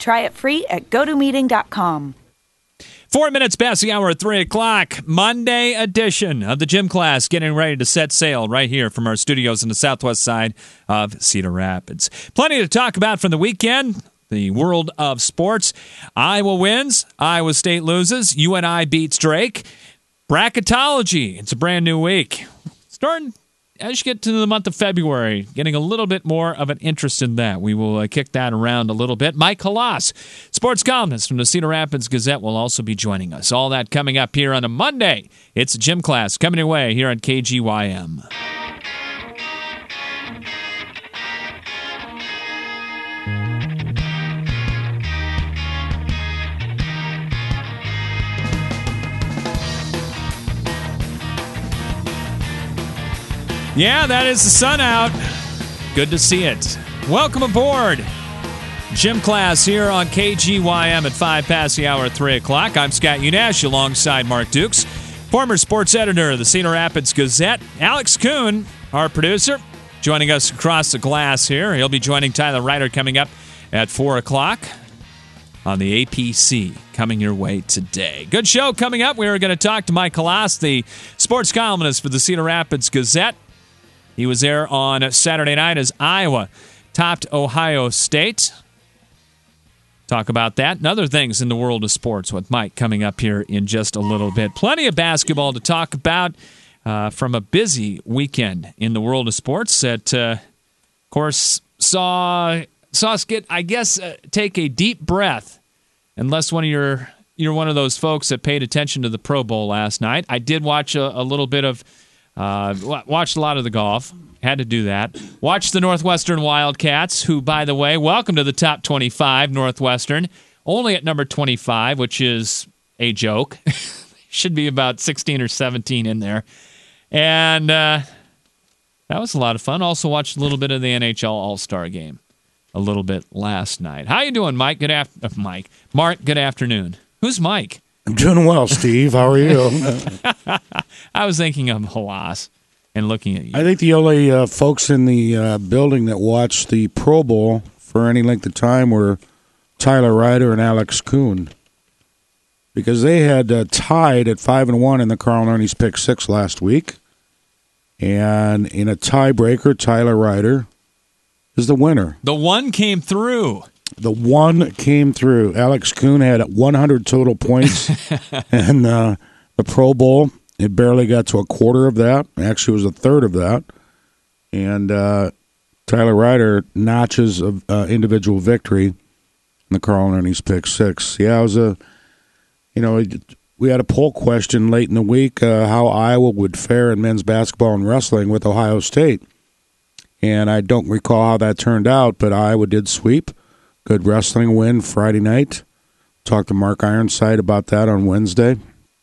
Try it free at GoToMeeting.com. 4 minutes past the hour at 3 o'clock, Monday edition of the Gym Class, getting ready to set sail right here from our studios in the southwest side of Cedar Rapids. Plenty to talk about from the weekend, the world of sports. Iowa wins, Iowa State loses, UNI beats Drake. Bracketology, it's a brand new week. Starting as you get to the month of February, getting a little bit more of an interest in that. We will kick that around a little bit. Mike Halas, sports columnist from the Cedar Rapids Gazette, will also be joining us. All that coming up here on a Monday. It's a Gym Class coming your way here on KGYM. Yeah, that is the sun out. Good to see it. Welcome aboard. Gym Class here on KGYM at 5 past the hour at 3 o'clock. I'm Scott Unash alongside Mark Dukes, former sports editor of the Cedar Rapids Gazette. Alex Kuhn, our producer, joining us across the glass here. He'll be joining Tyler Ryder coming up at 4 o'clock on the APC coming your way today. Good show coming up. We are going to talk to Mike Halas, the sports columnist for the Cedar Rapids Gazette. He was there on Saturday night as Iowa topped Ohio State. Talk about that and other things in the world of sports with Mike coming up here in just a little bit. Plenty of basketball to talk about from a busy weekend in the world of sports that, of course, saw us get, I guess, take a deep breath. Unless you're one of those folks that paid attention to the Pro Bowl last night. I did watch a little bit of. Watched a lot of the golf. Had to do that. Watched the Northwestern Wildcats, who, by the way, welcome to the top 25, Northwestern. Only at number 25, which is a joke. Should be about 16 or 17 in there. And that was a lot of fun. Also watched a little bit of the NHL All-Star Game a little bit last night. How you doing, Mike? Mark, good afternoon. Who's Mike? I'm doing well, Steve. How are you? I was thinking of Halas and looking at you. I think the only folks in the building that watched the Pro Bowl for any length of time were Tyler Ryder and Alex Kuhn, because they had tied at 5-1 in the Carl Ernie's Pick 6 last week. And in a tiebreaker, Tyler Ryder is the winner. The one came through. The one came through. Alex Kuhn had 100 total points in the Pro Bowl. It barely got to a quarter of that. Actually, it was a third of that. And Tyler Ryder notches of individual victory in the Carl Ernie's Pick 6. Yeah, it was we had a poll question late in the week how Iowa would fare in men's basketball and wrestling with Ohio State. And I don't recall how that turned out, but Iowa did sweep. Good wrestling win Friday night. Talked to Mark Ironside about that on Wednesday.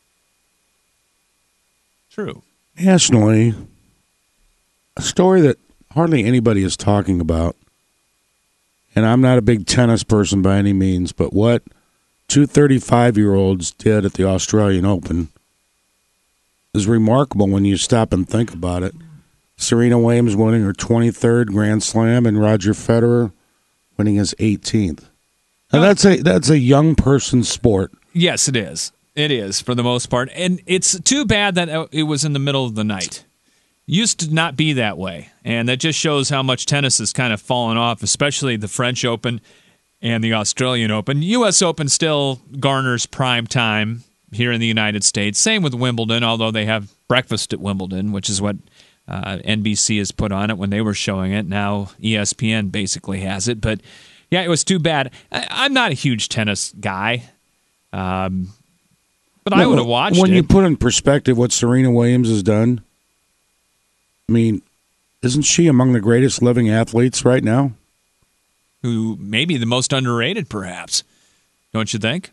True. Nationally, a story that hardly anybody is talking about, and I'm not a big tennis person by any means, but what two 35-year-olds did at the Australian Open is remarkable when you stop and think about it. Serena Williams winning her 23rd Grand Slam, and Roger Federer winning his 18th. And that's a young person's sport. Yes, it is. It is, for the most part. And it's too bad that it was in the middle of the night. Used to not be that way. And that just shows how much tennis has kind of fallen off, especially the French Open and the Australian Open. U.S. Open still garners prime time here in the United States. Same with Wimbledon, although they have breakfast at Wimbledon, which is what NBC has put on it when they were showing it. Now ESPN basically has it. But, yeah, it was too bad. I'm not a huge tennis guy, but I would have watched it. When you put in perspective what Serena Williams has done, I mean, isn't she among the greatest living athletes right now? Who may be the most underrated, perhaps. Don't you think?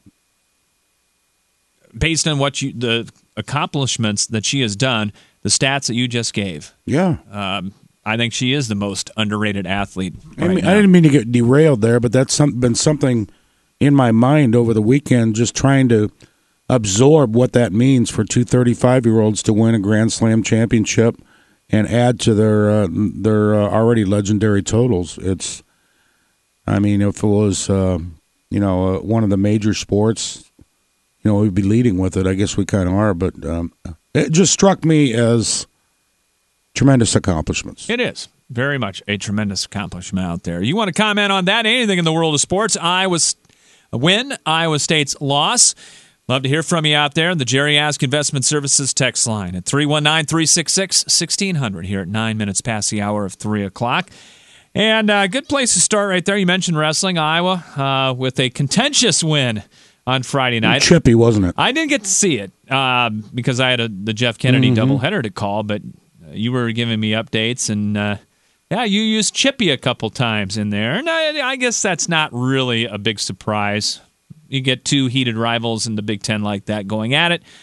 Based on the accomplishments that she has done, the stats that you just gave. Yeah. I think she is the most underrated athlete right I now. didn't mean to get derailed there, but that's been something in my mind over the weekend, just trying to absorb what that means for two 35-year-olds to win a Grand Slam championship and add to their already legendary totals. If it was one of the major sports. We'd be leading with it. I guess we kind of are, but it just struck me as tremendous accomplishments. It is very much a tremendous accomplishment out there. You want to comment on that? Anything in the world of sports? Iowa's win, Iowa State's loss. Love to hear from you out there. The Jerry Ask Investment Services text line at 319-366-1600 here at 9 minutes past the hour of 3 o'clock. And good place to start right there. You mentioned wrestling, Iowa, with a contentious win on Friday night. Chippy, wasn't it? I didn't get to see it because I had the Jeff Kennedy doubleheader to call, but you were giving me updates, and you used Chippy a couple times in there. And I guess that's not really a big surprise. You get two heated rivals in the Big Ten like that going at it.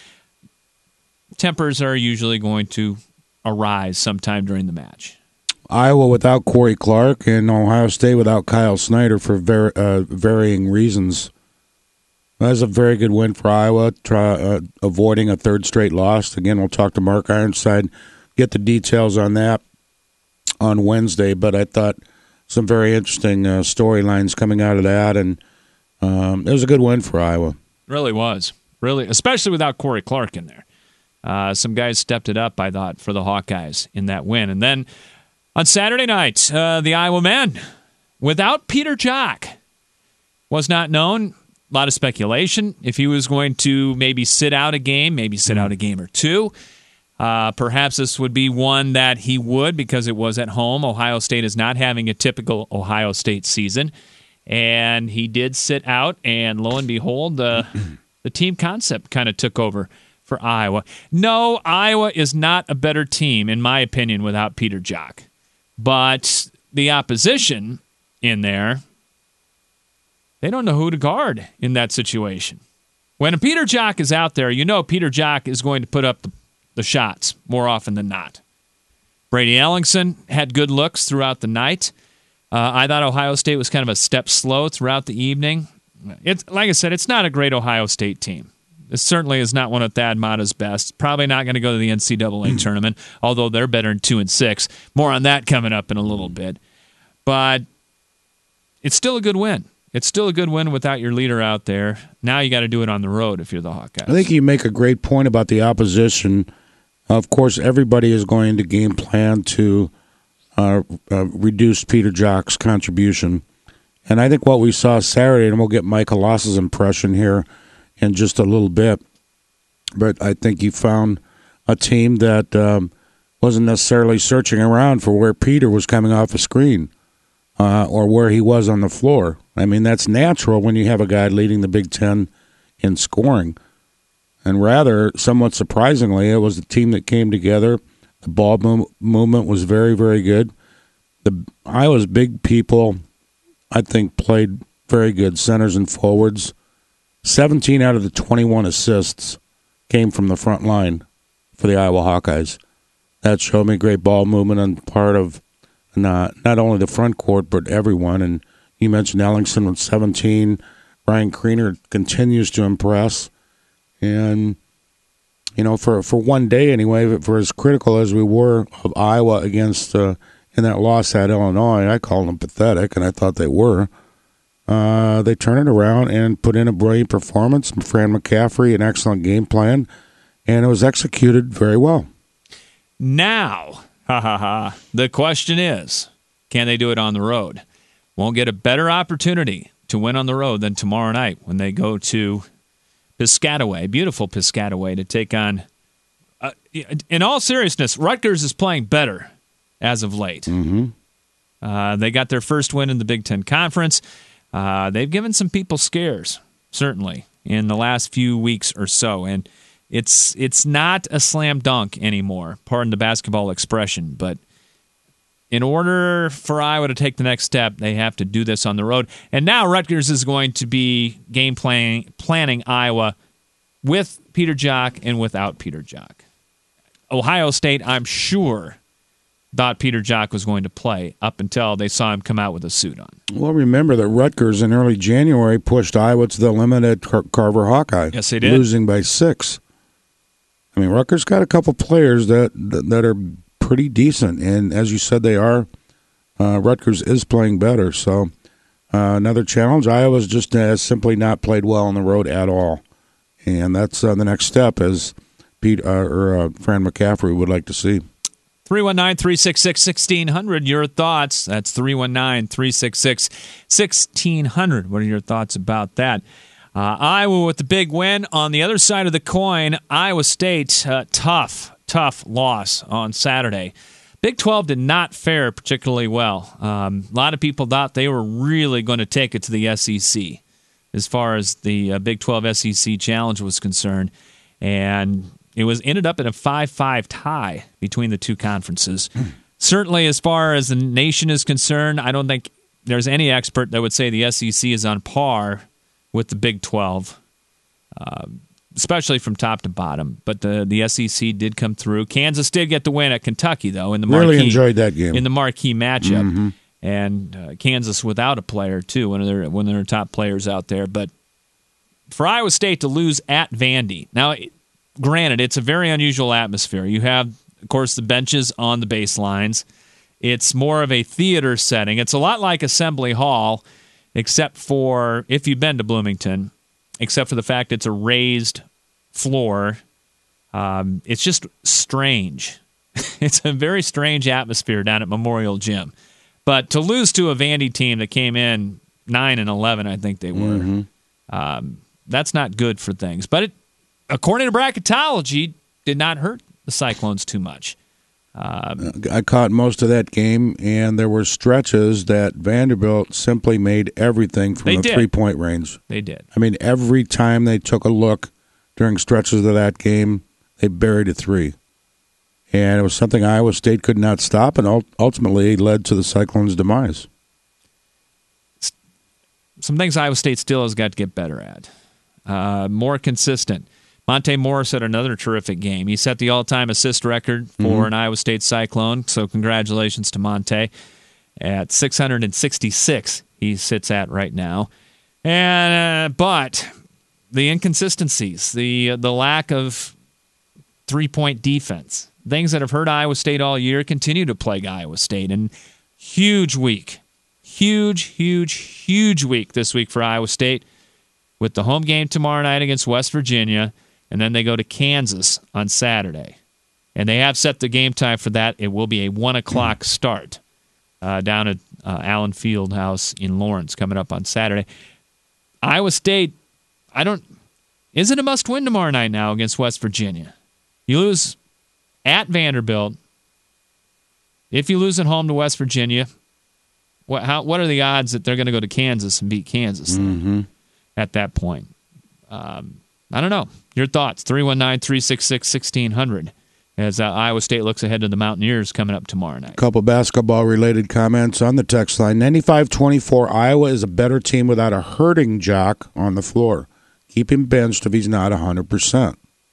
Tempers are usually going to arise sometime during the match. Iowa without Corey Clark and Ohio State without Kyle Snyder for varying reasons. That's a very good win for Iowa, avoiding a third straight loss. Again, we'll talk to Mark Ironside, get the details on that on Wednesday. But I thought some very interesting storylines coming out of that, and it was a good win for Iowa. Really was. Really, especially without Corey Clark in there. Some guys stepped it up, I thought, for the Hawkeyes in that win. And then on Saturday night, the Iowa men, without Peter Jock, was not known. A lot of speculation if he was going to maybe sit out a game, maybe sit out a game or two. Perhaps this would be one that he would because it was at home. Ohio State is not having a typical Ohio State season. And he did sit out, and lo and behold, the team concept kind of took over for Iowa. No, Iowa is not a better team, in my opinion, without Peter Jock. But the opposition in there, they don't know who to guard in that situation. When Peter Jock is out there, Peter Jock is going to put up the shots more often than not. Brady Ellingson had good looks throughout the night. I thought Ohio State was kind of a step slow throughout the evening. It's like I said, it's not a great Ohio State team. It certainly is not one of Thad Matta's best. Probably not going to go to the NCAA tournament, although they're better than 2-6. More on that coming up in a little bit. But it's still a good win. It's still a good win without your leader out there. Now you got to do it on the road if you're the Hawkeyes. I think you make a great point about the opposition. Of course, everybody is going to game plan to reduce Peter Jock's contribution. And I think what we saw Saturday, and we'll get Mike Halasa's impression here in just a little bit, but I think you found a team that wasn't necessarily searching around for where Peter was coming off a screen or where he was on the floor. I mean, that's natural when you have a guy leading the Big Ten in scoring. And rather, somewhat surprisingly, it was the team that came together. The ball movement was very, very good. Iowa's big people, I think, played very good, centers and forwards. 17 out of the 21 assists came from the front line for the Iowa Hawkeyes. That showed me great ball movement on part of not only the front court, but everyone. And you mentioned Ellingson with 17. Ryan Kriener continues to impress. And, for one day anyway, for as critical as we were of Iowa against in that loss at Illinois, I called them pathetic, and I thought they were. They turned it around and put in a brilliant performance. Fran McCaffrey, an excellent game plan, and it was executed very well. Now, the question is, can they do it on the road? Won't get a better opportunity to win on the road than tomorrow night when they go to Piscataway, beautiful Piscataway, to take on, in all seriousness, Rutgers is playing better as of late. Mm-hmm. They got their first win in the Big Ten Conference. They've given some people scares, certainly, in the last few weeks or so. And it's not a slam dunk anymore, pardon the basketball expression. But in order for Iowa to take the next step, they have to do this on the road. And now Rutgers is going to be game planning Iowa with Peter Jock and without Peter Jock. Ohio State, I'm sure, thought Peter Jock was going to play up until they saw him come out with a suit on. Well, remember that Rutgers in early January pushed Iowa to the limit at Carver Hawkeye. Yes, they did. Losing by 6. I mean, Rutgers got a couple players that are pretty decent, and as you said, they are. Rutgers is playing better, so Another challenge, Iowa's just has simply not played well on the road at all. And that's the next step, as Fran McCaffrey would like to see. 319-366-1600, your thoughts. That's 319-366-1600. What are your thoughts about that? Iowa with the big win. On the other side of the coin, Iowa State, tough loss on Saturday. Big 12 did not fare particularly well. A lot of people thought they were really going to take it to the SEC as far as the Big 12 SEC Challenge was concerned. And it ended up in a 5-5 tie between the two conferences. Certainly, as far as the nation is concerned, I don't think there's any expert that would say the SEC is on par with the Big 12, especially from top to bottom. But the SEC did come through. Kansas did get the win at Kentucky, though, in the marquee, really enjoyed that game. In the marquee matchup. And Kansas without a player, too, one of their top players out there. But for Iowa State to lose at Vandy, now, granted, it's a very unusual atmosphere. You have, of course, the benches on the baselines. It's more of a theater setting. It's a lot like Assembly Hall, except for, if you've been to Bloomington, except for the fact it's a raised floor. It's just strange. It's a very strange atmosphere down at Memorial Gym. But to lose to a Vandy team that came in 9-11, I think they were, that's not good for things. But it, according to bracketology, did not hurt the Cyclones too much. I caught most of that game, and there were stretches that Vanderbilt simply made everything from the three-point range. They did. I mean, every time they took a look during stretches of that game, they buried a three. And it was something Iowa State could not stop, and ultimately led to the Cyclones' demise. Some things Iowa State still has got to get better at. More consistent. Monte Morris had another terrific game. He set the all-time assist record for an Iowa State Cyclone, so congratulations to Monte. At 666, he sits at right now. And but the inconsistencies, the lack of three-point defense, things that have hurt Iowa State all year continue to plague Iowa State. And huge week. Huge week this week for Iowa State with the home game tomorrow night against West Virginia, and then they go to Kansas on Saturday. And they have set the game time for that. It will be a 1 o'clock start down at Allen Fieldhouse in Lawrence coming up on Saturday. Iowa State, is it a must-win tomorrow night now against West Virginia? You lose at Vanderbilt. If you lose at home to West Virginia, what are the odds that they're going to go to Kansas and beat Kansas at that point? I don't know. Your thoughts, 319-366-1600, as Iowa State looks ahead to the Mountaineers coming up tomorrow night. A couple basketball-related comments on the text line. 95-24, Iowa is a better team without a hurting Jock on the floor. Keep him benched if he's not 100%.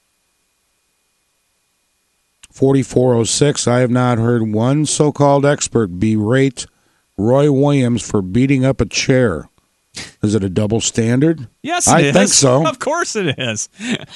4406, I have not heard one so-called expert berate Roy Williams for beating up a chair. Is it a double standard? Yes, it is. I think so. Of course it is.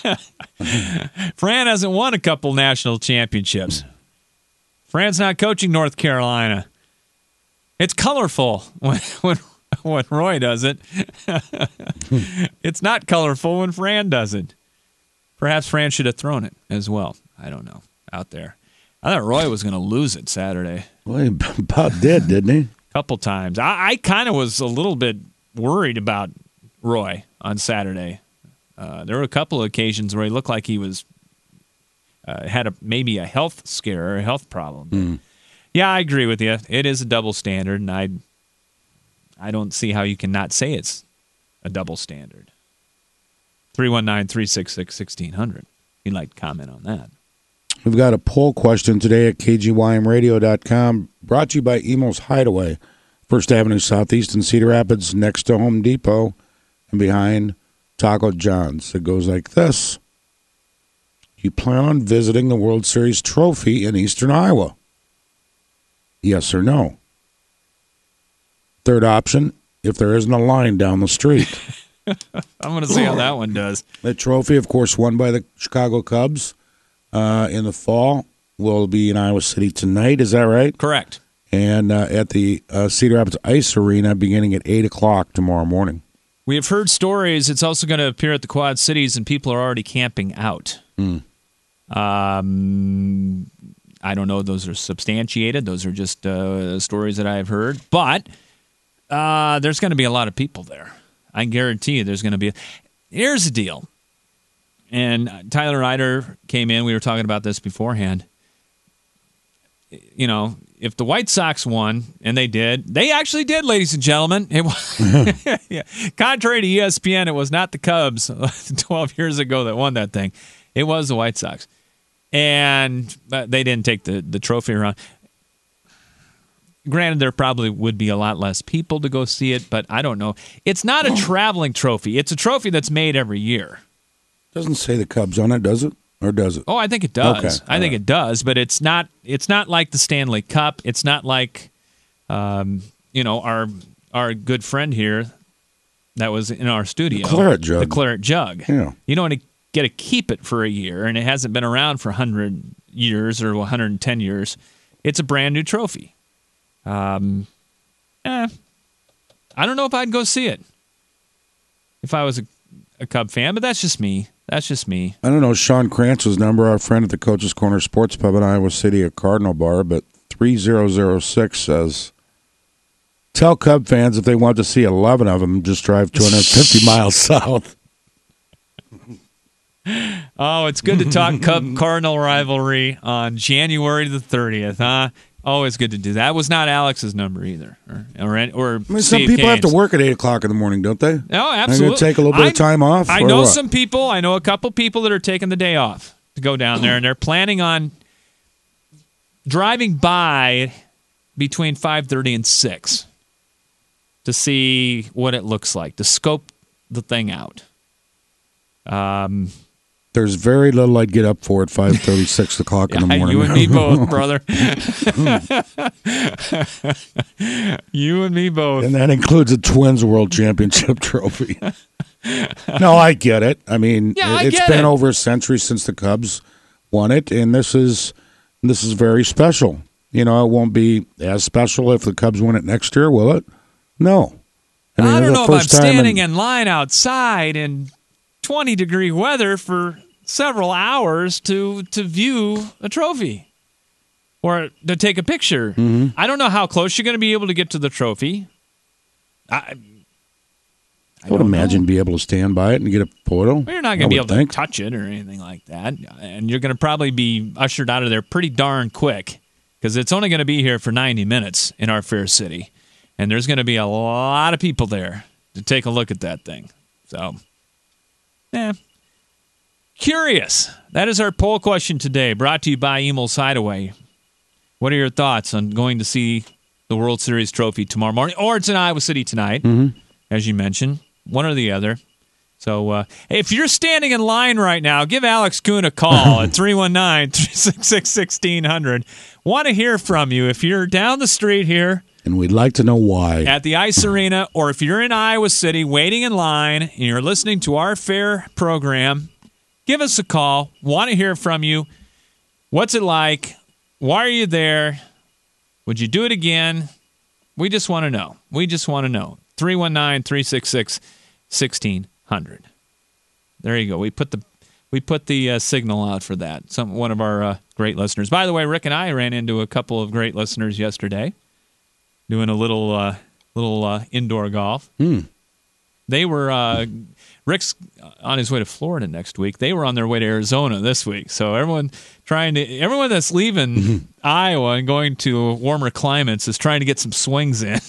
Fran hasn't won a couple national championships. Fran's not coaching North Carolina. It's colorful when Roy does it. It's not colorful when Fran does it. Perhaps Fran should have thrown it as well. I don't know. Out there. I thought Roy was going to lose it Saturday. Well, he about did, didn't he? A couple times. I kind of was a little bit worried about Roy on Saturday. There were a couple of occasions where he looked like he was had maybe a health scare or a health problem. Yeah, I agree with you. It is a double standard, and I don't see how you can not say it's a double standard. 319-366-1600. You'd like to comment on that. We've got a poll question today at kgymradio.com, brought to you by Emo's Hideaway, 1st Avenue Southeast in Cedar Rapids, next to Home Depot and behind Taco John's. It goes like this. Do you plan on visiting the World Series trophy in eastern Iowa? Yes or no? Third option, if there isn't a line down the street. I'm going to see how that one does. The trophy, of course, won by the Chicago Cubs in the fall, will be in Iowa City tonight. Is that right? Correct. and at the Cedar Rapids Ice Arena beginning at 8 o'clock tomorrow morning. We have heard stories. It's also going to appear at the Quad Cities, and people are already camping out. I don't know if those are substantiated. Those are just stories that I've heard. But there's going to be a lot of people there. I guarantee you there's going to be. Here's the deal. And Tyler Ryder came in. We were talking about this beforehand. You know, if the White Sox won, and they actually did, ladies and gentlemen. It was, yeah. Contrary to ESPN, it was not the Cubs 12 years ago that won that thing. It was the White Sox. And they didn't take the trophy around. Granted, there probably would be a lot less people to go see it, but I don't know. It's not a traveling trophy. It's a trophy that's made every year. Doesn't say the Cubs on it, does it? Or does it? Oh, I think it does. Okay. I think it does, but it's not like the Stanley Cup. It's not like our good friend here that was in our studio. The Claret Jug. The Claret Jug. Yeah. You don't get to keep it for a year, and it hasn't been around for 100 years or 110 years. It's a brand new trophy. I don't know if I'd go see it if I was a Cub fan, but that's just me. That's just me. I don't know Sean Krantz's number, our friend at the Coach's Corner Sports Pub in Iowa City at Cardinal Bar, but 3006 says, tell Cub fans if they want to see 11 of them, just drive 250 miles south. Oh, it's good to talk Cub-Cardinal rivalry on January the 30th, huh? Always good to do that. That was not Alex's number either. Or I mean, some Steve people have Kane's. to work at 8 o'clock in the morning, don't they? Oh, absolutely. They're going to take a little bit of time off? I or know what? some people. I know a couple people that are taking the day off to go down there, and they're planning on driving by between 5:30 and 6 to see what it looks like, to scope the thing out. There's very little I'd get up for at 5:30, 6 o'clock in the morning. You and me both, brother. You and me both. And that includes a Twins World Championship trophy. No, I get it. I mean, it's been over a century since the Cubs won it, and this is very special. You know, it won't be as special if the Cubs win it next year, will it? No. I don't know if I'm standing in line outside in 20-degree weather for several hours to view a trophy or to take a picture. Mm-hmm. I don't know how close you're going to be able to get to the trophy. I would imagine be able to stand by it and get a photo. Well, you're not going to be able to touch it or anything like that. And you're going to probably be ushered out of there pretty darn quick because it's only going to be here for 90 minutes in our fair city. And there's going to be a lot of people there to take a look at that thing. So, curious. That is our poll question today, brought to you by Emil's Hideaway. What are your thoughts on going to see the World Series trophy tomorrow morning? Or it's in Iowa City tonight, as you mentioned. One or the other. So, if you're standing in line right now, give Alex Kuhn a call at 319-366-1600. Want to hear from you. If you're down the street here, and we'd like to know why. At the Ice Arena, or if you're in Iowa City waiting in line and you're listening to our fair program, give us a call. Want to hear from you. What's it like? Why are you there? Would you do it again? We just want to know. 319-366-1600. There you go. We put the signal out for that. One of our great listeners. By the way, Rick and I ran into a couple of great listeners yesterday. Doing a little indoor golf. They were Rick's on his way to Florida next week. They were on their way to Arizona this week. So everyone that's leaving Iowa and going to warmer climates is trying to get some swings in.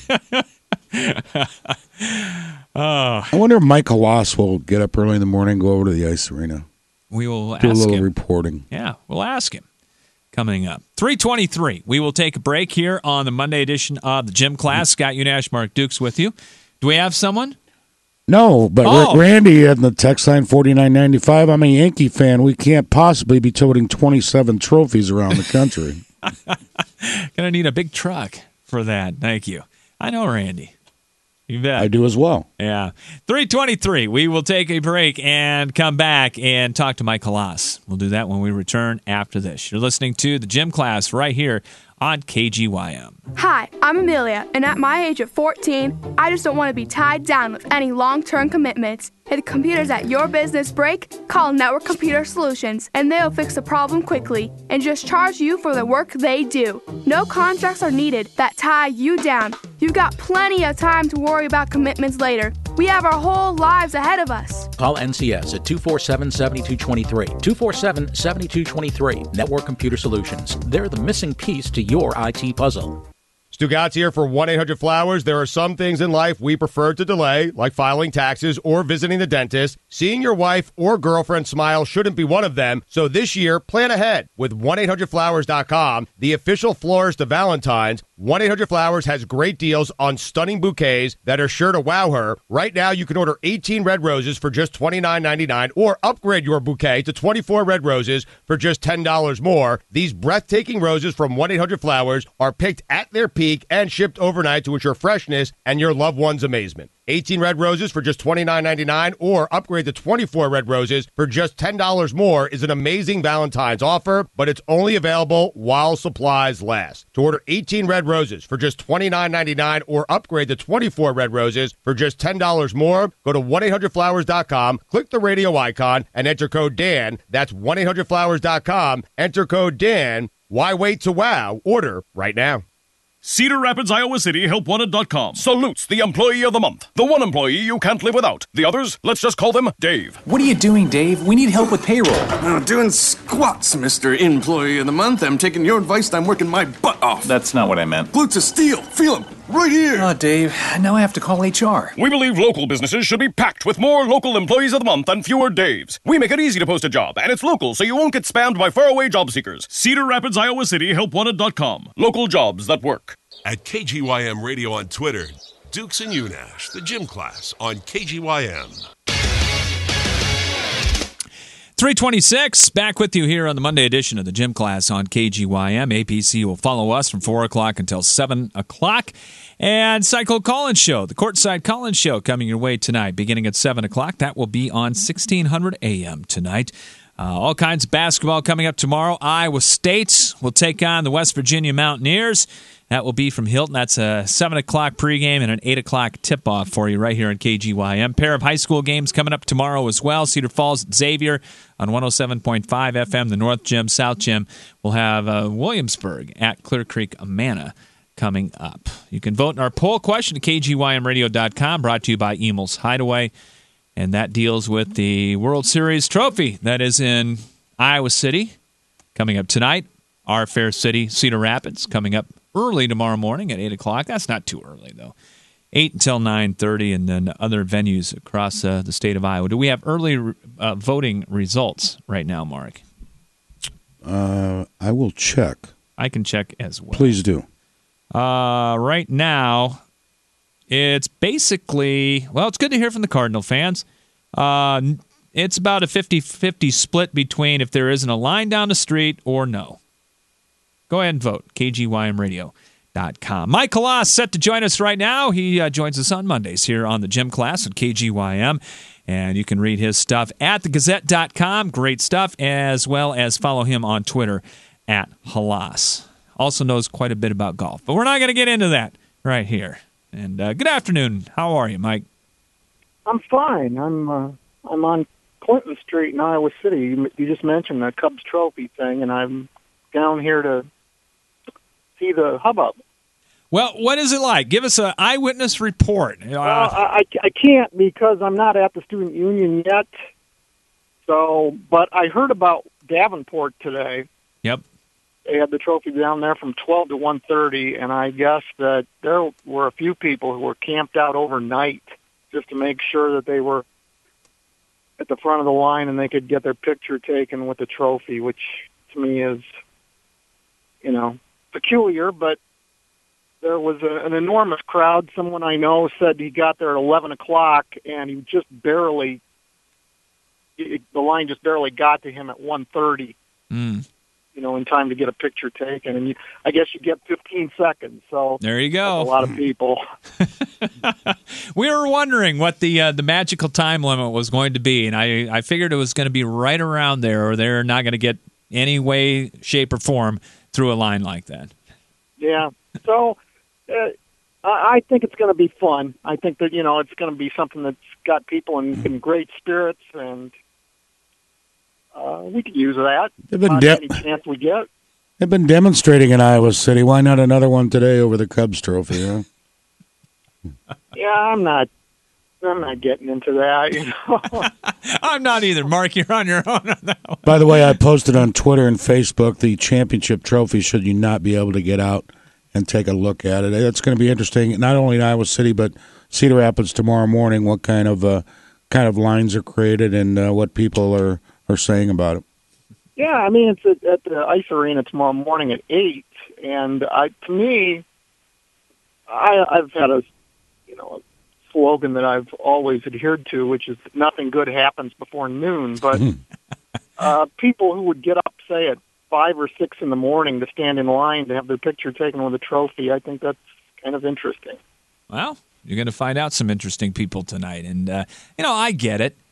I wonder if Mike Halas will get up early in the morning and go over to the Ice Arena. We will do ask a little him. Reporting. Yeah, we'll ask him. Coming up. 3:23. We will take a break here on the Monday edition of the Gym Class. Scott Unash, Mark Dukes with you. Do we have someone? No, but Rick Randy in the text line 4995. I'm a Yankee fan. We can't possibly be toting 27 trophies around the country. Gonna need a big truck for that. Thank you. I know Randy. You bet. I do as well. Yeah. 3:23. We will take a break and come back and talk to Mike Halas. We'll do that when we return after this. You're listening to the Gym Class right here on KGYM. Hi, I'm Amelia, and at my age of 14, I just don't want to be tied down with any long-term commitments. If the computers at your business break, call Network Computer Solutions, and they'll fix the problem quickly and just charge you for the work they do. No contracts are needed that tie you down. You've got plenty of time to worry about commitments later. We have our whole lives ahead of us. Call NCS at 247-7223. 247-7223. Network Computer Solutions. They're the missing piece to your IT puzzle. Stugatz here for 1-800-Flowers. There are some things in life we prefer to delay, like filing taxes or visiting the dentist. Seeing your wife or girlfriend smile shouldn't be one of them. So this year, plan ahead with 1-800-Flowers.com, the official florist of Valentine's. 1-800-Flowers has great deals on stunning bouquets that are sure to wow her. Right now, you can order 18 red roses for just $29.99 or upgrade your bouquet to 24 red roses for just $10 more. These breathtaking roses from 1-800-Flowers are picked at their peak and shipped overnight to ensure freshness and your loved one's amazement. 18 red roses for just $29.99 or upgrade to 24 red roses for just $10 more is an amazing Valentine's offer, but it's only available while supplies last. To order 18 red roses for just $29.99 or upgrade to 24 red roses for just $10 more, go to 1-800-Flowers.com, click the radio icon, and enter code DAN. That's 1-800-Flowers.com. Enter code DAN. Why wait to wow? Order right now. Cedar Rapids, Iowa City, HelpWanted.com salutes the Employee of the Month. The one employee you can't live without. The others, let's just call them Dave. What are you doing, Dave? We need help with payroll. Doing squats, Mr. Employee of the Month. I'm taking your advice and I'm working my butt off. That's not what I meant. Glutes of steel. Feel them. Right here. Oh, Dave, now I have to call HR. We believe local businesses should be packed with more local Employees of the Month and fewer Daves. We make it easy to post a job, and it's local, so you won't get spammed by faraway job seekers. Cedar Rapids, Iowa City, HelpWanted.com. Local jobs that work. At KGYM Radio on Twitter, Dukes and Unash, the gym class on KGYM. 326, back with you here on the Monday edition of the Gym Class on KGYM. APC will follow us from 4 o'clock until 7 o'clock. And Cycle Collins Show, the Courtside Collins Show, coming your way tonight, beginning at 7 o'clock. That will be on 1600 AM tonight. All kinds of basketball coming up tomorrow. Iowa State will take on the West Virginia Mountaineers. That will be from Hilton. That's a 7 o'clock pregame and an 8 o'clock tip-off for you right here on KGYM. Pair of high school games coming up tomorrow as well. Cedar Falls at Xavier on 107.5 FM. The North Gym, South Gym will have Williamsburg at Clear Creek Amana coming up. You can vote in our poll question at KGYMradio.com, brought to you by Emil's Hideaway. And that deals with the World Series trophy that is in Iowa City coming up tonight. Our fair city, Cedar Rapids, coming up early tomorrow morning at 8 o'clock. That's not too early, though. 8 until 9:30, and then other venues across the state of Iowa. Do we have early voting results right now, Mark? I will check. I can check as well. Please do. Right now, it's basically, well, it's good to hear from the Cardinal fans. It's about a 50-50 split between if there isn't a line down the street or no. Go ahead and vote, KGYMradio.com. Mike Halas set to join us right now. He joins us on Mondays here on the Gym Class at KGYM. And you can read his stuff at thegazette.com. Great stuff, as well as follow him on Twitter at Halas. Also knows quite a bit about golf. But we're not going to get into that right here. And good afternoon. How are you, Mike? I'm fine. I'm on Clinton Street in Iowa City. You just mentioned the Cubs trophy thing, and I'm down here to see the hubbub. Well, what is it like? Give us an eyewitness report. I can't because I'm not at the student union yet. So, but I heard about Davenport today. Yep. They had the trophy down there from 12 to 1:30, and I guess that there were a few people who were camped out overnight just to make sure that they were at the front of the line and they could get their picture taken with the trophy, which to me is, peculiar, but there was an enormous crowd. Someone I know said he got there at 11 o'clock, and he just barely, the line just barely got to him at 1:30, in time to get a picture taken. And I guess you get 15 seconds. So there you go. That's a lot of people. We were wondering what the magical time limit was going to be, and I figured it was going to be right around there, or they're not going to get any way, shape, or form through a line like that. Yeah. So I think it's going to be fun. I think that, it's going to be something that's got people in great spirits, and we could use that. Any chance we get. They've been demonstrating in Iowa City. Why not another one today over the Cubs trophy, huh? Yeah, I'm not getting into that, I'm not either. Mark, you're on your own on that one. By the way, I posted on Twitter and Facebook the championship trophy should you not be able to get out and take a look at it. It's going to be interesting, not only in Iowa City, but Cedar Rapids tomorrow morning, what kind of lines are created and what people are saying about it. Yeah, I mean, it's at the Ice Arena tomorrow morning at 8, and I've had a slogan that I've always adhered to, which is that nothing good happens before noon. But people who would get up, say, at 5 or 6 in the morning to stand in line to have their picture taken with a trophy, I think that's kind of interesting. Well, you're going to find out some interesting people tonight. And, I get it.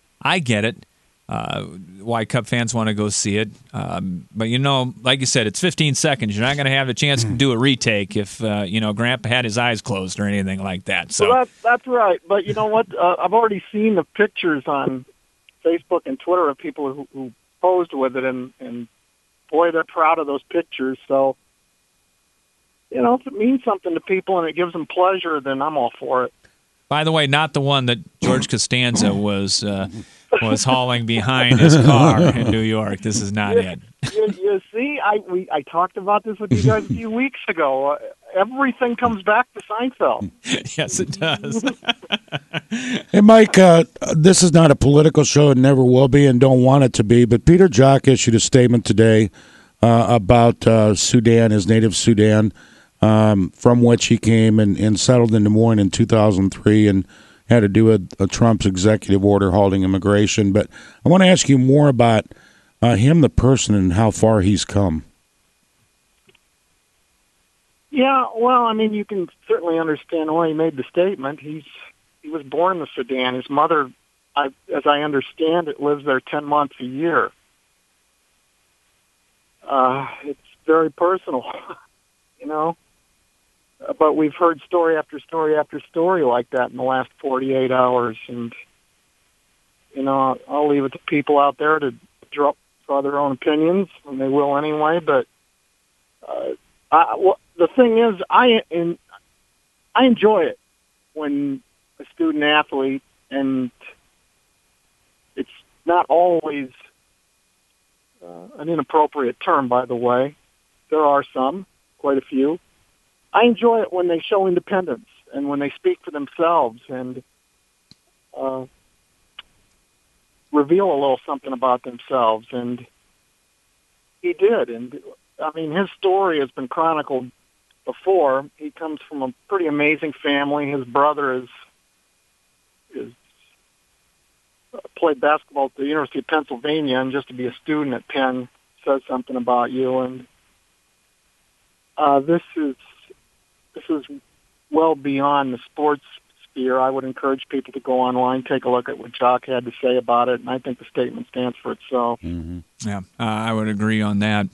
Why Cub fans want to go see it. But, like you said, it's 15 seconds. You're not going to have a chance to do a retake if, Grandpa had his eyes closed or anything like that. So well, that's right. But you know what? I've already seen the pictures on Facebook and Twitter of people who posed with it, and boy, they're proud of those pictures. So, if it means something to people and it gives them pleasure, then I'm all for it. By the way, not the one that George Costanza was hauling behind his car in New York. This is not it. You see, I talked about this with you guys a few weeks ago. Everything comes back to Seinfeld. Yes, it does. Hey, Mike, this is not a political show. It never will be and don't want it to be. But Peter Jok issued a statement today about Sudan, his native Sudan, from which he came and settled in Des Moines in 2003 and had to do with Trump's executive order halting immigration. But I want to ask you more about him, the person, and how far he's come. Yeah, well, I mean, you can certainly understand why he made the statement. He was born in the Sudan. His mother, as I understand it, lives there 10 months a year. It's very personal, But we've heard story after story after story like that in the last 48 hours. And, I'll leave it to people out there to draw their own opinions, and they will anyway. But the thing is, I enjoy it when a student athlete, and it's not always an inappropriate term, by the way. There are some, quite a few. I enjoy it when they show independence and when they speak for themselves and reveal a little something about themselves. And he did. And, I mean, his story has been chronicled before. He comes from a pretty amazing family. His brother is played basketball at the University of Pennsylvania, and just to be a student at Penn says something about you. And this is well beyond the sports sphere. I would encourage people to go online, take a look at what Jok had to say about it, and I think the statement stands for itself. Mm-hmm. Yeah, I would agree on that.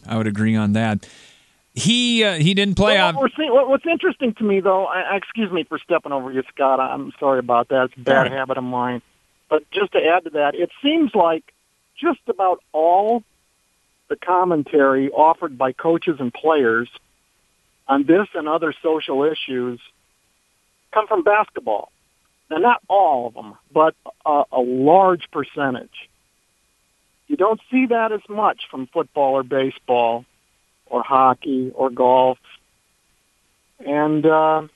He didn't play out. What's interesting to me, though, excuse me for stepping over you, Scott. I'm sorry about that. It's a bad habit of mine. But just to add to that, it seems like just about all the commentary offered by coaches and players on this and other social issues come from basketball. Now, not all of them, but a large percentage. You don't see that as much from football or baseball or hockey or golf. And I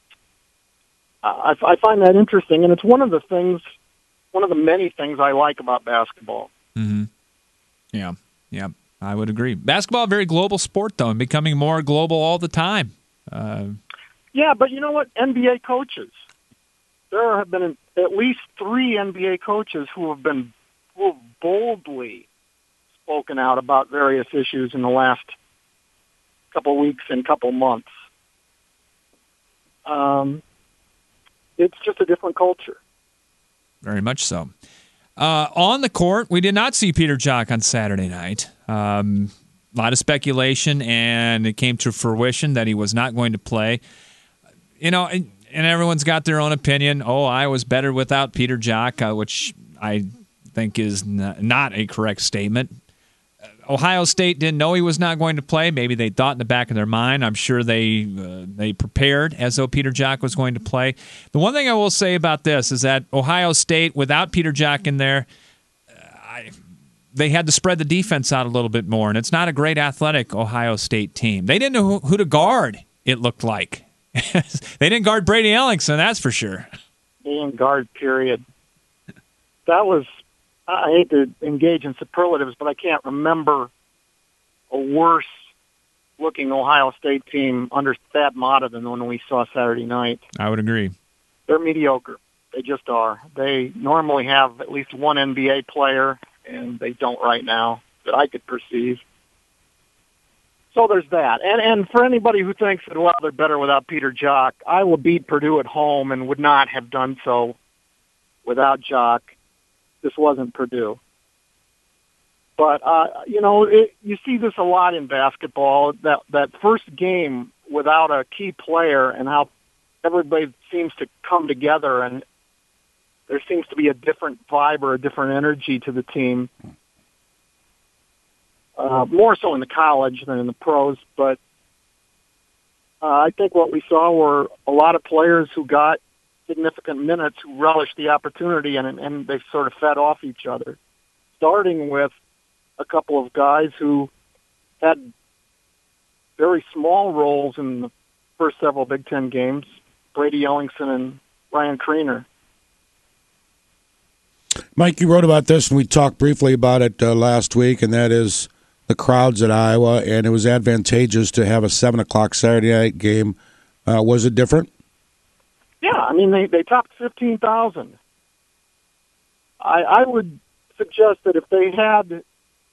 find that interesting, and it's one of the many things I like about basketball. Mm-hmm. Yeah, I would agree. Basketball, a very global sport, though, and becoming more global all the time. Yeah, but you know what? NBA coaches. There have been at least 3 NBA coaches who have boldly spoken out about various issues in the last couple weeks and couple months. It's just a different culture. Very much so. On the court, we did not see Peter Jok on Saturday night. lot of speculation, and it came to fruition that he was not going to play. And everyone's got their own opinion. Oh, Iowa's better without Peter Jok, which I think is not a correct statement. Ohio State didn't know he was not going to play. Maybe they thought in the back of their mind. I'm sure they prepared as though Peter Jok was going to play. The one thing I will say about this is that Ohio State, without Peter Jok in there, they had to spread the defense out a little bit more, and it's not a great athletic Ohio State team. They didn't know who to guard, it looked like. They didn't guard Brady Ellingson, that's for sure. They didn't guard, period. That was, I hate to engage in superlatives, but I can't remember a worse-looking Ohio State team under Thad Matta than the one we saw Saturday night. I would agree. They're mediocre. They just are. They normally have at least one NBA player, and they don't right now that I could perceive. So there's that. And for anybody who thinks that, well, they're better without Peter Jok, Iowa beat Purdue at home and would not have done so without Jok. This wasn't Purdue. But, you see this a lot in basketball, that first game without a key player and how everybody seems to come together and there seems to be a different vibe or a different energy to the team. More so in the college than in the pros, but I think what we saw were a lot of players who got significant minutes who relished the opportunity, and they sort of fed off each other, starting with a couple of guys who had very small roles in the first several Big Ten games, Brady Ellingson and Ryan Kriener. Mike, you wrote about this, and we talked briefly about it last week, and that is the crowds at Iowa, and it was advantageous to have a 7 o'clock Saturday night game. Was it different? Yeah, I mean, they topped 15,000. I would suggest that if they had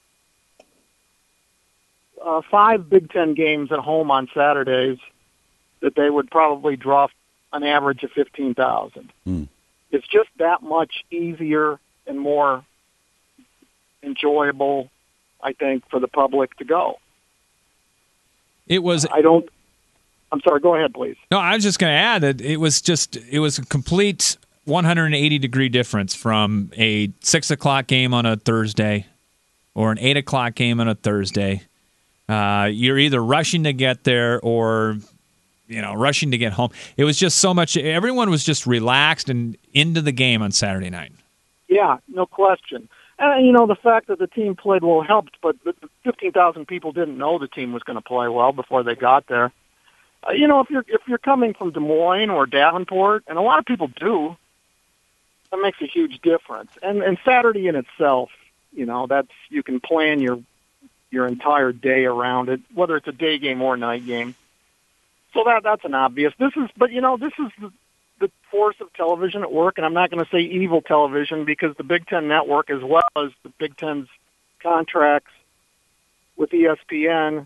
5 Big Ten games at home on Saturdays, that they would probably draw an average of 15,000. It's just that much easier and more enjoyable, I think, for the public to go. It was. I'm sorry. Go ahead, please. No, I was just going to add that it was a complete 180-degree difference from a 6 o'clock game on a Thursday or an 8 o'clock game on a Thursday. You're either rushing to get there or rushing to get home. It was just so much. Everyone was just relaxed and into the game on Saturday night. Yeah, no question. And, the fact that the team played well helped, but the 15,000 people didn't know the team was going to play well before they got there. If you're coming from Des Moines or Davenport, and a lot of people do, that makes a huge difference. And Saturday in itself, you can plan your entire day around it, whether it's a day game or night game. So that's an obvious. This is the force of television at work, and I'm not going to say evil television because the Big Ten Network, as well as the Big Ten's contracts with ESPN,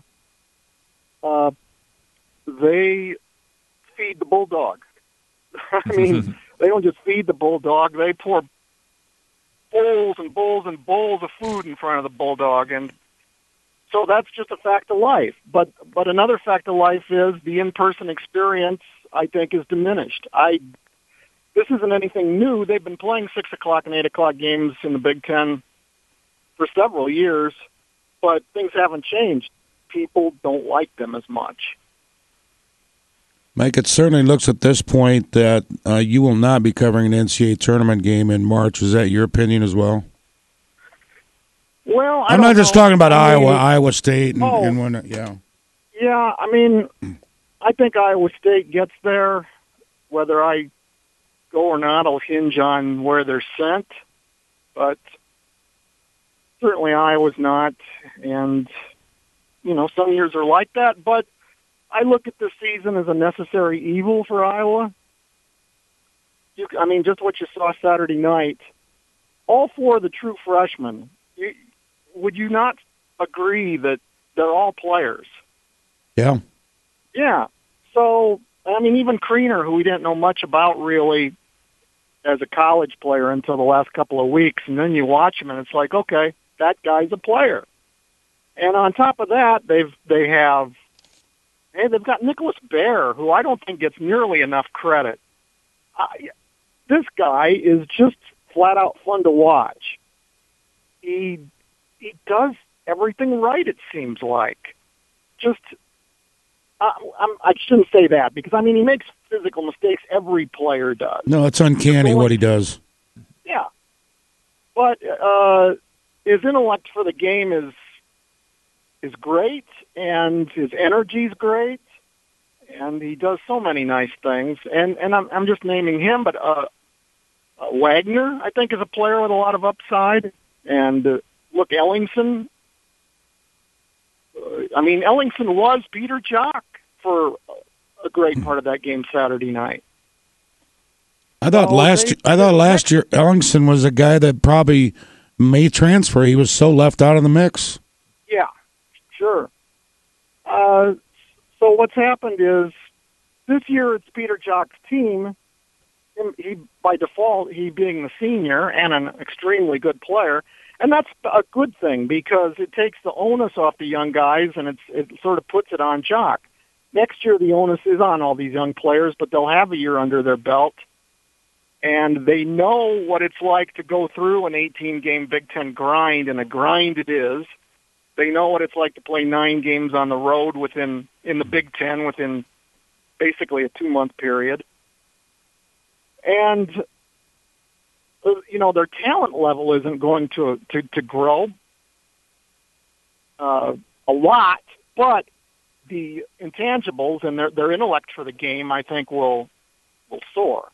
they feed the bulldog. I mean, they don't just feed the bulldog; they pour bowls and bowls and bowls of food in front of the bulldog, and so that's just a fact of life. But another fact of life is the in-person experience, I think, is diminished. This isn't anything new. They've been playing 6 o'clock and 8 o'clock games in the Big Ten for several years, but things haven't changed. People don't like them as much. Mike, it certainly looks at this point that you will not be covering an NCAA tournament game in March. Is that your opinion as well? Well, I'm not just talking about Iowa State, and when, yeah. Yeah, I mean, I think Iowa State gets there. Whether I go or not will hinge on where they're sent, but certainly Iowa's not, and some years are like that. But I look at this season as a necessary evil for Iowa. Just what you saw Saturday night. All 4 of the true freshmen. Would you not agree that they're all players? Yeah. Yeah. So, even Kriener, who we didn't know much about really as a college player until the last couple of weeks, and then you watch him and it's like, okay, that guy's a player. And on top of that, they've got Nicholas Baer, who I don't think gets nearly enough credit. This guy is just flat out fun to watch. He does everything right, it seems like. I shouldn't say that because, I mean, he makes physical mistakes. Every player does. No, it's uncanny what he does. Yeah. But his intellect for the game is great, and his energy is great, and he does so many nice things. And I'm just naming him, but Wagner, I think, is a player with a lot of upside. And look, Ellingson. Ellingson was Peter Jock for a great part of that game Saturday night. I thought last year Ellingson was a guy that probably may transfer. He was so left out of the mix. Yeah, sure. So what's happened is this year it's Peter Jock's team. He by default, he being the senior and an extremely good player. And that's a good thing because it takes the onus off the young guys and it sort of puts it on Jock. Next year the onus is on all these young players, but they'll have a year under their belt. And they know what it's like to go through an 18-game Big Ten grind, and a grind it is. They know what it's like to play 9 games on the road in the Big Ten within basically a 2-month period. And their talent level isn't going to grow a lot, but the intangibles and their intellect for the game, I think, will soar.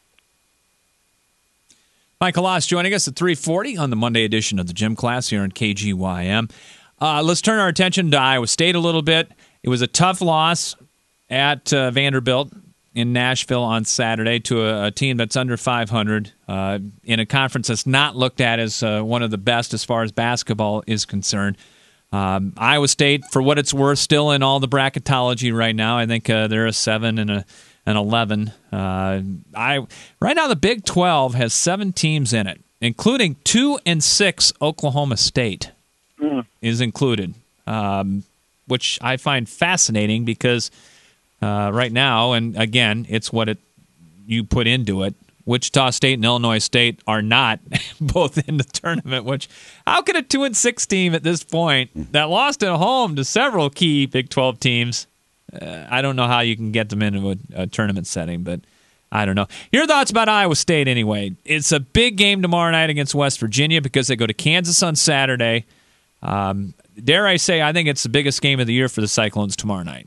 Michael Oss joining us at 3:40 on the Monday edition of the Gym Class here on KGYM. Let's turn our attention to Iowa State a little bit. It was a tough loss at Vanderbilt in Nashville on Saturday to a team that's under 500 in a conference that's not looked at as one of the best as far as basketball is concerned. Iowa State, for what it's worth, still in all the bracketology right now. I think they're a 7 and an 11. Right now, the Big 12 has 7 teams in it, including 2 and 6 Oklahoma State is included, which I find fascinating because right now, and again, it's what you put into it. Wichita State and Illinois State are not both in the tournament. Which, how can a 2 and 6 team at this point that lost at home to several key Big 12 teams? I don't know how you can get them into a tournament setting, but I don't know. Your thoughts about Iowa State anyway? It's a big game tomorrow night against West Virginia because they go to Kansas on Saturday. Dare I say, I think it's the biggest game of the year for the Cyclones tomorrow night.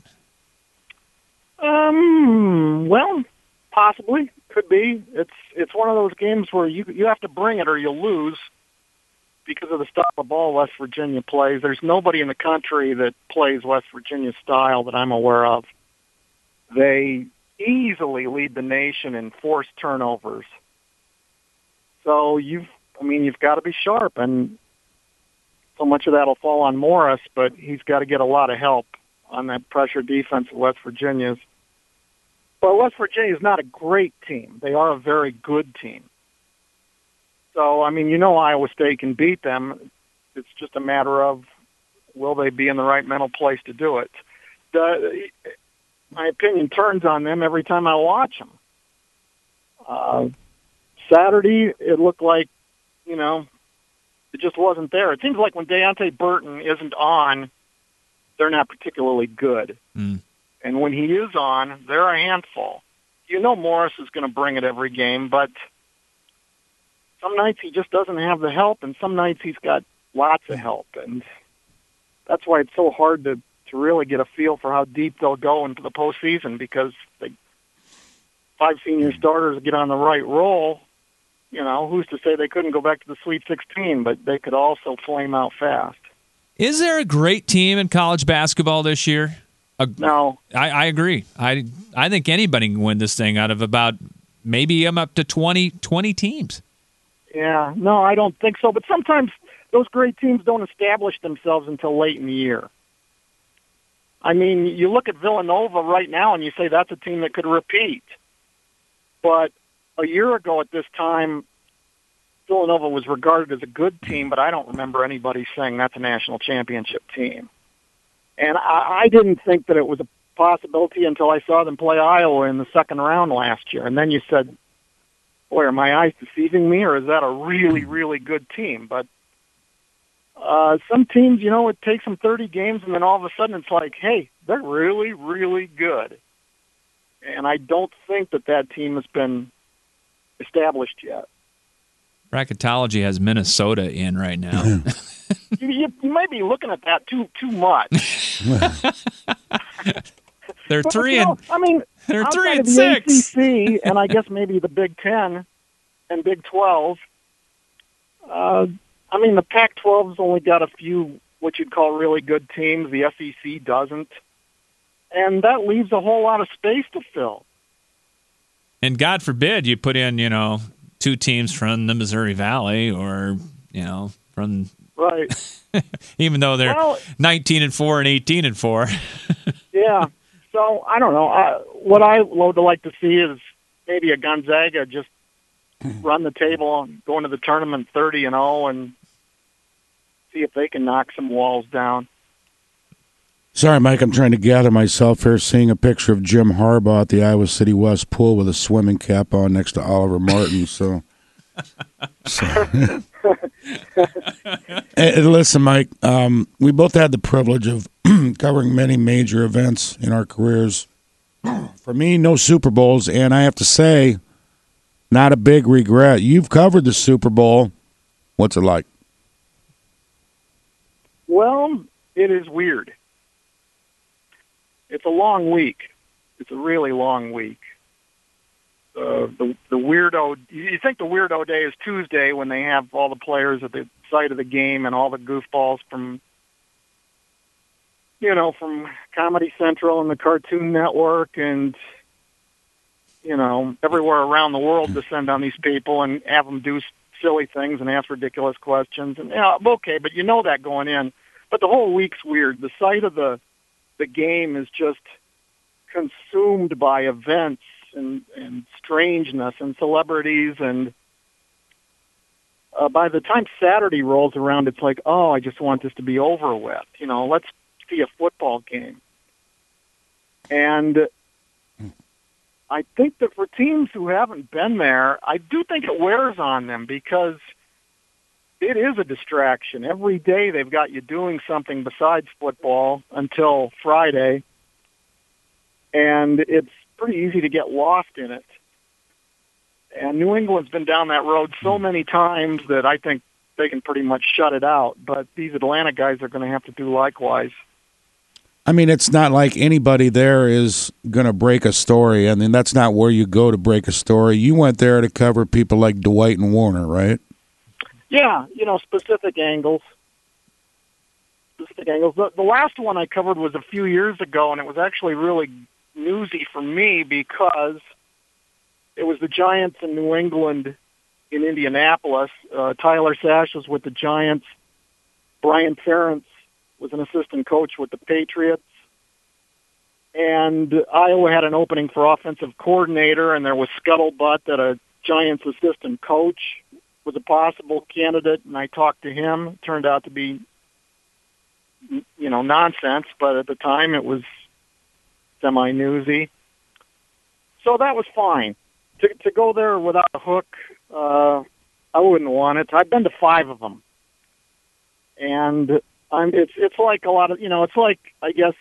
Well, possibly. Could be. It's one of those games where you have to bring it or you'll lose because of the style of ball West Virginia plays. There's nobody in the country that plays West Virginia's style that I'm aware of. They easily lead the nation in forced turnovers. So you've got to be sharp, and so much of that will fall on Morris, but he's got to get a lot of help on that pressure defense of West Virginia's. But West Virginia is not a great team. They are a very good team. So, Iowa State can beat them. It's just a matter of will they be in the right mental place to do it. My opinion turns on them every time I watch them. Saturday, it looked like, it just wasn't there. It seems like when Deonte Burton isn't on, they're not particularly good. And when he is on, they're a handful. Morris is going to bring it every game, but some nights he just doesn't have the help, and some nights he's got lots of help. And that's why it's so hard to really get a feel for how deep they'll go into the postseason because 5 senior starters get on the right roll. Who's to say they couldn't go back to the Sweet 16, but they could also flame out fast. Is there a great team in college basketball this year? No. I agree. I think anybody can win this thing out of about maybe I'm up to 20 teams. Yeah, no, I don't think so. But sometimes those great teams don't establish themselves until late in the year. You look at Villanova right now and you say that's a team that could repeat. But a year ago at this time, Villanova was regarded as a good team, but I don't remember anybody saying that's a national championship team. And I didn't think that it was a possibility until I saw them play Iowa in the second round last year. And then you said, boy, are my eyes deceiving me, or is that a really, really good team? But some teams, it takes them 30 games, and then all of a sudden it's like, hey, they're really, really good. And I don't think that team has been established yet. Bracketology has Minnesota in right now. You might be looking at that too much. They're But, 3 and they're 3 and 6. ACC, and I guess maybe the Big Ten and Big 12. The Pac-12's only got a few what you'd call really good teams. The SEC doesn't, and that leaves a whole lot of space to fill. And God forbid you put in, 2 teams from the Missouri Valley, or from right. Even though they're 19-4 and 18-4. Yeah. So I don't know. What I would like to see is maybe a Gonzaga just run the table and go into the tournament 30-0 and see if they can knock some walls down. Sorry, Mike, I'm trying to gather myself here, seeing a picture of Jim Harbaugh at the Iowa City West pool with a swimming cap on next to Oliver Martin. Hey, listen, Mike, we both had the privilege of covering many major events in our careers. For me, no Super Bowls, and I have to say, not a big regret. You've covered the Super Bowl. What's it like? Well, it is weird. It's a long week. It's a really long week. The weirdo. You think the weirdo day is Tuesday when they have all the players at the site of the game and all the goofballs from Comedy Central and the Cartoon Network and everywhere around the world descend on these people and have them do silly things and ask ridiculous questions. And okay, but that going in. But the whole week's weird. The site of the game is just consumed by events and strangeness and celebrities, and by the time Saturday rolls around, it's like, oh, I just want this to be over with. Let's see a football game. And I think that for teams who haven't been there, I do think it wears on them because it is a distraction. Every day they've got you doing something besides football until Friday, and it's pretty easy to get lost in it. And New England's been down that road so many times that I think they can pretty much shut it out. But these Atlanta guys are going to have to do likewise. I mean, it's not like anybody there is going to break a story. I mean, that's not where you go to break a story. You went there to cover people like Dwight and Warner, right? Yeah, specific angles. The last one I covered was a few years ago, and it was actually really newsy for me because it was the Giants in New England in Indianapolis. Tyler Sash was with the Giants. Brian Ferentz was an assistant coach with the Patriots. And Iowa had an opening for offensive coordinator, and there was scuttlebutt that a Giants assistant coach was a possible candidate, and I talked to him. It turned out to be, nonsense, but at the time it was semi-newsy. So that was fine. To go there without a hook, I wouldn't want it. I've been to 5 of them. And it's like a lot of, it's like, I guess,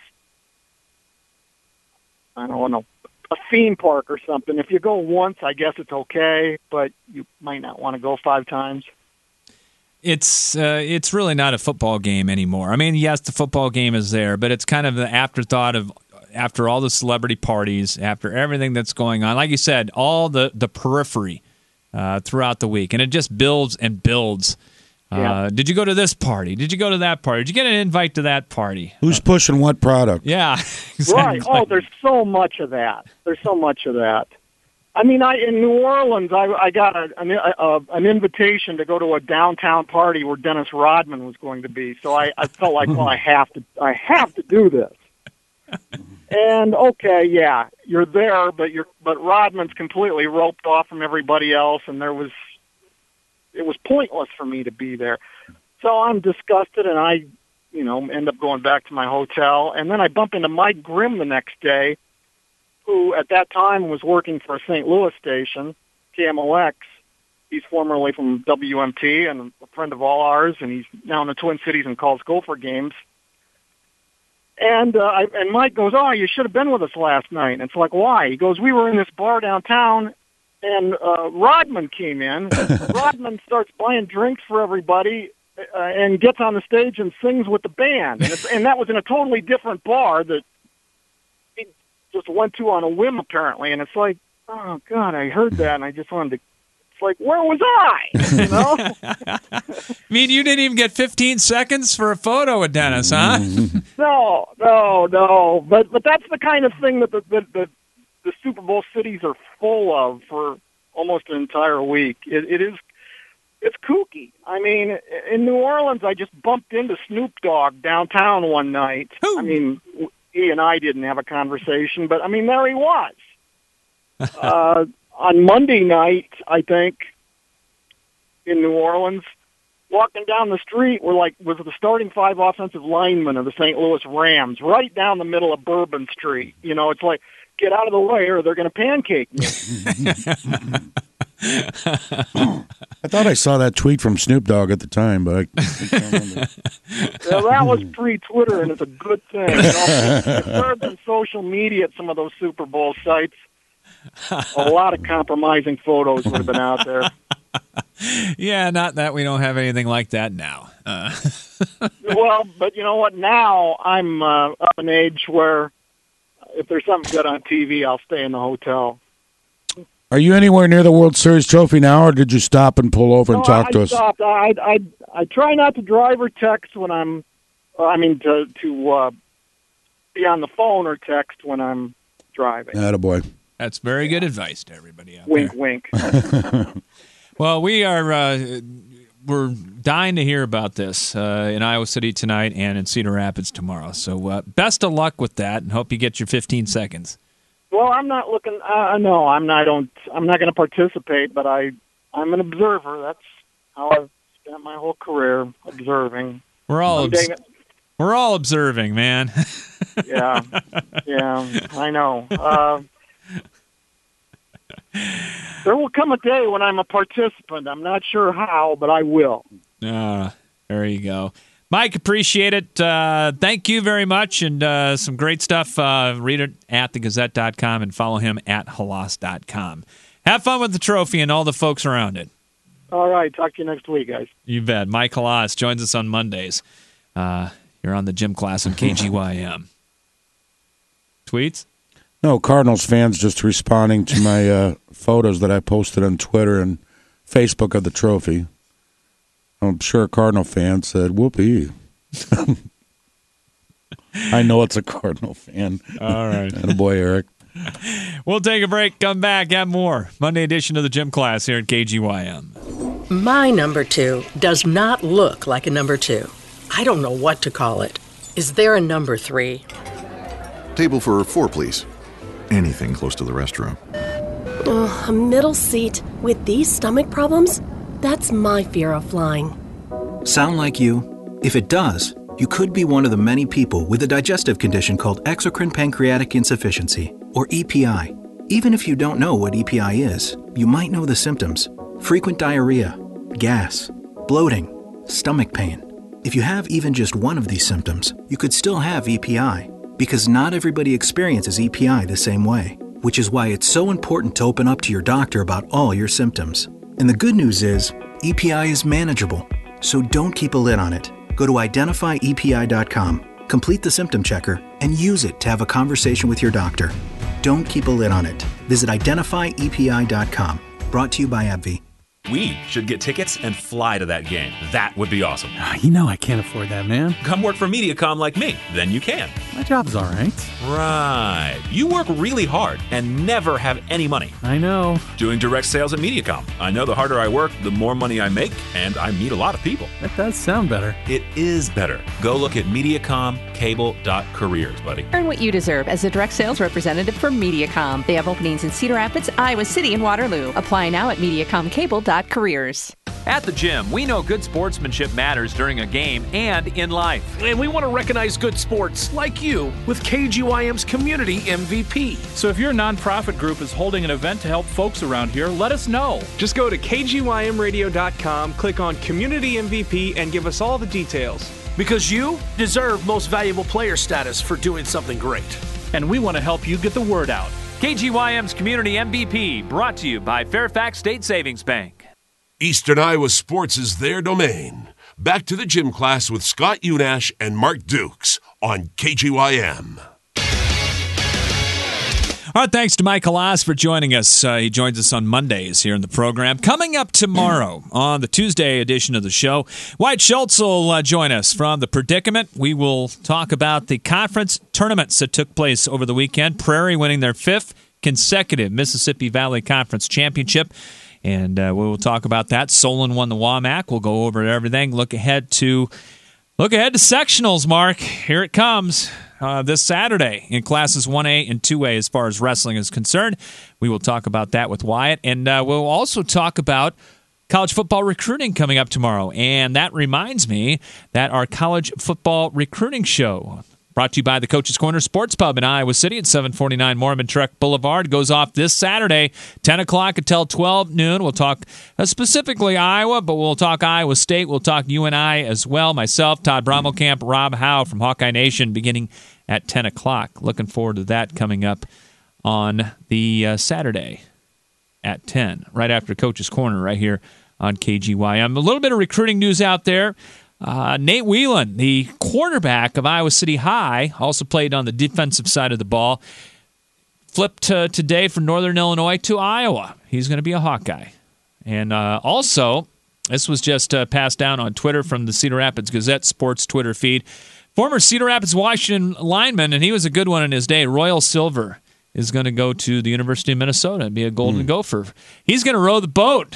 I don't know, a theme park or something. If you go once, I guess it's okay, but you might not want to go 5 times. It's really not a football game anymore. I mean, yes, the football game is there, but it's kind of the afterthought of after all the celebrity parties, after everything that's going on. Like you said, all the periphery throughout the week, and it just builds and builds. Yeah. Did you go to this party? Did you go to that party? Did you get an invite to that party? Who's pushing what product? Yeah, exactly. Right. Oh, there's so much of that. I mean, in New Orleans, I got an invitation to go to a downtown party where Dennis Rodman was going to be. So I felt like, well, I have to do this. And okay, yeah, you're there, but Rodman's completely roped off from everybody else, and it was pointless for me to be there. So I'm disgusted, and I end up going back to my hotel. And then I bump into Mike Grimm the next day, who at that time was working for a St. Louis station, KMOX. He's formerly from WMT and a friend of all ours, and he's now in the Twin Cities and calls Gopher games. And Mike goes, "Oh, you should have been with us last night." And it's like, why? He goes, "We were in this bar downtown, and Rodman came in. Rodman starts buying drinks for everybody and gets on the stage and sings with the band. And that was in a totally different bar that he just went to on a whim, apparently." And it's like, oh, God, I heard that, and I just wanted to, it's like, where was I? I mean, you didn't even get 15 seconds for a photo with Dennis, huh? No. But that's the kind of thing that the Super Bowl cities are full of for almost an entire week. It's kooky. I mean, in New Orleans, I just bumped into Snoop Dogg downtown one night. Ooh. I mean, he and I didn't have a conversation, but I mean, there he was. On Monday night, I think, in New Orleans, walking down the street was the starting 5 offensive linemen of the St. Louis Rams, right down the middle of Bourbon Street. It's like, get out of the way or they're going to pancake me. I thought I saw that tweet from Snoop Dogg at the time, but I can't remember. Well, that was pre-Twitter, and it's a good thing. If there had been social media at some of those Super Bowl sites, a lot of compromising photos would have been out there. Yeah, not that we don't have anything like that now. Well, but you know what? Now I'm up in age where if there's something good on TV, I'll stay in the hotel. Are you anywhere near the World Series trophy now, or did you stop and pull over and talk to us? Stopped. I try not to drive or text when I'm. To be on the phone or text when I'm driving. Attaboy. That's very good advice to everybody out there. Wink. Well, we're dying to hear about this in Iowa City tonight and in Cedar Rapids tomorrow. So best of luck with that, and hope you get your 15 seconds. Well, I'm not looking. No, I'm not. I'm not going to participate, but I'm an observer. That's how I've spent my whole career, observing. We're all observing, man. Yeah, I know. There will come a day when I'm a participant. I'm not sure how, but I will. There you go. Mike, appreciate it. Thank you very much, and some great stuff. Read it at thegazette.com and follow him at halas.com. Have fun with the trophy and all the folks around it. All right. Talk to you next week, guys. You bet. Mike Halas joins us on Mondays. You're on the gym class on KGYM. Tweets? No, Cardinals fans just responding to my photos that I posted on Twitter and Facebook of the trophy. I'm sure a Cardinal fan said, whoopee. I know it's a Cardinal fan. All right. Attaboy, Eric. We'll take a break, come back, have more. Monday edition of the gym class here at KGYM. My number 2 does not look like a number 2. I don't know what to call it. Is there a number 3? Table for 4, please. Anything close to the restroom. A middle seat with these stomach problems? That's my fear of flying. Sound like you? If it does, you could be one of the many people with a digestive condition called exocrine pancreatic insufficiency, or EPI. Even if you don't know what EPI is, you might know the symptoms: frequent diarrhea, gas, bloating, stomach pain. If you have even just one of these symptoms, you could still have EPI, because not everybody experiences EPI the same way, which is why it's so important to open up to your doctor about all your symptoms. And the good news is, EPI is manageable, so don't keep a lid on it. Go to identifyepi.com, complete the symptom checker, and use it to have a conversation with your doctor. Don't keep a lid on it. Visit identifyepi.com. Brought to you by AbbVie. We should get tickets and fly to that game. That would be awesome. You know I can't afford that, man. Come work for Mediacom like me. Then you can. My job's all right. Right. You work really hard and never have any money. I know. Doing direct sales at Mediacom. I know the harder I work, the more money I make, and I meet a lot of people. That does sound better. It is better. Go look at MediacomCable.careers, buddy. Earn what you deserve as a direct sales representative for Mediacom. They have openings in Cedar Rapids, Iowa City, and Waterloo. Apply now at MediacomCable.careers. At the gym, we know good sportsmanship matters during a game and in life. And we want to recognize good sports like you with KGYM's Community MVP. So if your nonprofit group is holding an event to help folks around here, let us know. Just go to kgymradio.com, click on Community MVP, and give us all the details. Because you deserve Most Valuable Player status for doing something great. And we want to help you get the word out. KGYM's Community MVP, brought to you by Fairfax State Savings Bank. Eastern Iowa sports is their domain. Back to the gym class with Scott Unash and Mark Dukes on KGYM. All right, thanks to Mike Halas for joining us. He joins us on Mondays here in the program. Coming up tomorrow on the Tuesday edition of the show, Wyatt Schultz will join us from The Predicament. We will talk about the conference tournaments that took place over the weekend. Prairie winning their 5th consecutive Mississippi Valley Conference championship. And we will talk about that. Solon won the WAMAC. We'll go over everything. Look ahead to sectionals, Mark. Here it comes this Saturday in classes 1A and 2A as far as wrestling is concerned. We will talk about that with Wyatt. And we'll also talk about college football recruiting coming up tomorrow. And that reminds me that our college football recruiting show, brought to you by the Coach's Corner Sports Pub in Iowa City at 749 Mormon Trek Boulevard, goes off this Saturday, 10 o'clock until 12 noon. We'll talk specifically Iowa, but we'll talk Iowa State. We'll talk UNI as well. Myself, Todd Brommelkamp, Rob Howe from Hawkeye Nation, beginning at 10 o'clock. Looking forward to that coming up on the Saturday at 10, right after Coach's Corner right here on KGYM. A little bit of recruiting news out there. Nate Whelan, the quarterback of Iowa City High, also played on the defensive side of the ball, flipped today from Northern Illinois to Iowa. He's going to be a Hawkeye. And also, this was just passed down on Twitter from the Cedar Rapids Gazette Sports Twitter feed. Former Cedar Rapids Washington lineman, and he was a good one in his day, Royal Silver, is going to go to the University of Minnesota and be a Golden Gopher. He's going to row the boat.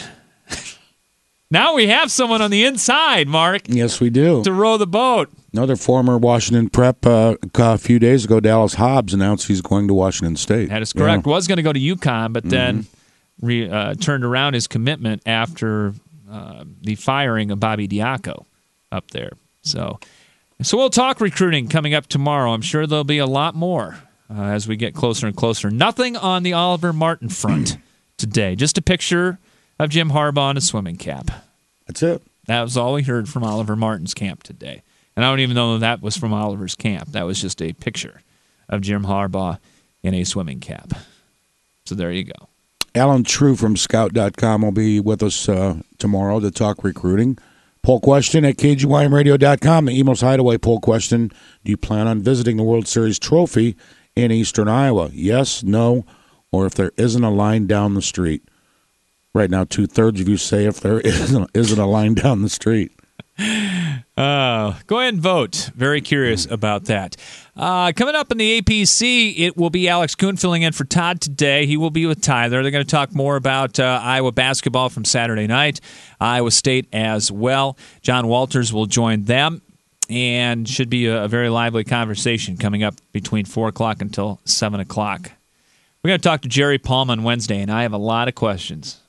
Now we have someone on the inside, Mark. Yes, we do. To row the boat. Another former Washington prep, a few days ago, Dallas Hobbs announced he's going to Washington State. That is correct. Yeah. Was going to go to UConn, but then turned around his commitment after the firing of Bobby Diaco up there. So we'll talk recruiting coming up tomorrow. I'm sure there'll be a lot more as we get closer and closer. Nothing on the Oliver Martin front today. Just a picture of Jim Harbaugh in a swimming cap. That's it. That was all we heard from Oliver Martin's camp today. And I don't even know that was from Oliver's camp. That was just a picture of Jim Harbaugh in a swimming cap. So there you go. Alan True from Scout.com will be with us tomorrow to talk recruiting. Poll question at KGYMradio.com. The Emos Hideaway poll question: do you plan on visiting the World Series trophy in Eastern Iowa? Yes, no, or if there isn't a line down the street. Right now, 2/3 of you say if there isn't a line down the street. Go ahead and vote. Very curious about that. Coming up in the APC, it will be Alex Kuhn filling in for Todd today. He will be with Tyler. They're going to talk more about Iowa basketball from Saturday night, Iowa State as well. John Walters will join them, and should be a very lively conversation coming up between 4 o'clock until 7 o'clock. We're going to talk to Jerry Palm on Wednesday, and I have a lot of questions.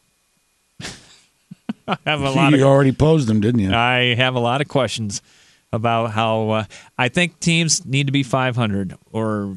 You already posed them, didn't you? I have a lot of questions about how I think teams need to be 500, or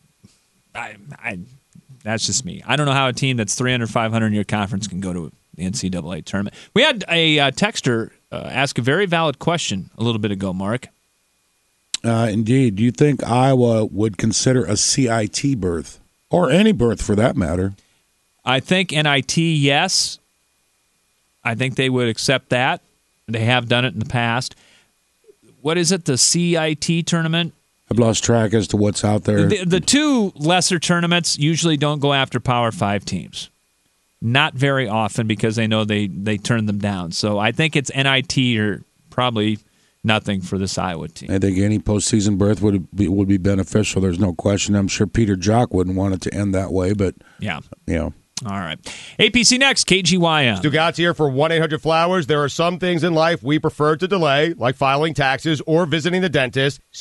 that's just me. I don't know how a team that's 300, 500 in your conference can go to the NCAA tournament. We had a texter ask a very valid question a little bit ago, Mark. Indeed. Do you think Iowa would consider a CIT berth, or any berth for that matter? I think NIT, yes. I think they would accept that. They have done it in the past. What is it, the CIT tournament? I've lost track as to what's out there. The two lesser tournaments usually don't go after Power 5 teams. Not very often, because they know they turn them down. So I think it's NIT or probably nothing for this Iowa team. I think any postseason berth would be beneficial. There's no question. I'm sure Peter Jock wouldn't want it to end that way, but yeah, you know. All right. APC next, KGYM. Stugatz here for 1-800-Flowers. There are some things in life we prefer to delay, like filing taxes or visiting the dentist.